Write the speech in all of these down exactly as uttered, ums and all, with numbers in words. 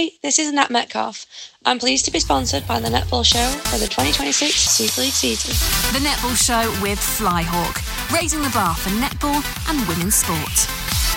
Hey, this is Nat Metcalf. I'm pleased to be sponsored by the Netball Show for the twenty twenty-six Super League season. The Netball Show with Flyhawk, raising the bar for netball and women's sport.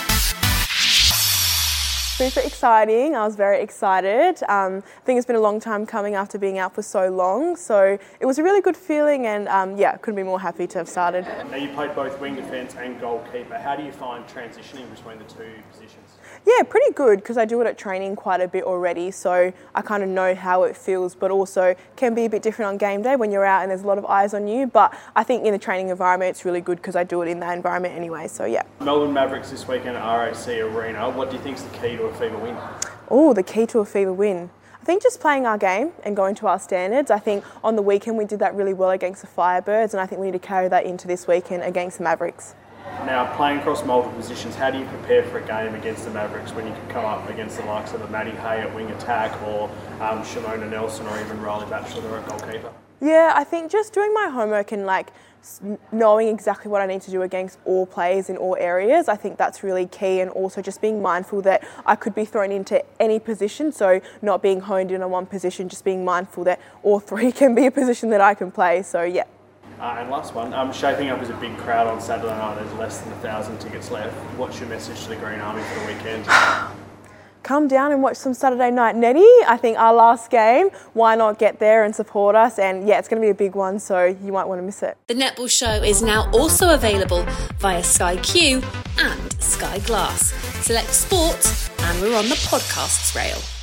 Super exciting. I was very excited. Um, I think it's been a long time coming after being out for so long. So it was a really good feeling and um, yeah, couldn't be more happy to have started. Now you played both wing defence and goalkeeper. How do you find transitioning between the two positions? Yeah, pretty good because I do it at training quite a bit already. So I kind of know how it feels, but also can be a bit different on game day when you're out and there's a lot of eyes on you. But I think in the training environment, it's really good because I do it in that environment anyway. So yeah. Melbourne Mavericks this weekend at R A C Arena. What do you think is the key to a Fever win? Oh, the key to a Fever win. I think just playing our game and going to our standards. I think on the weekend we did that really well against the Firebirds, and I think we need to carry that into this weekend against the Mavericks. Now, playing across multiple positions, how do you prepare for a game against the Mavericks when you can come up against the likes of a Maddie Hay at wing attack or um, Shimona Nelson or even Riley Batchelor at goalkeeper? Yeah, I think just doing my homework and like knowing exactly what I need to do against all players in all areas, I think that's really key, and also just being mindful that I could be thrown into any position, so not being honed in on one position, just being mindful that all three can be a position that I can play, so yeah. Uh, and last one, um, shaping up as a big crowd on Saturday night. There's less than a thousand tickets left. What's your message to the Green Army for the weekend? Come down and watch some Saturday Night Netty. I think our last game, why not get there and support us? And yeah, it's going to be a big one, so you might want to miss it. The Netball Show is now also available via Sky Q and Sky Glass. Select sport, and we're on the podcasts rail.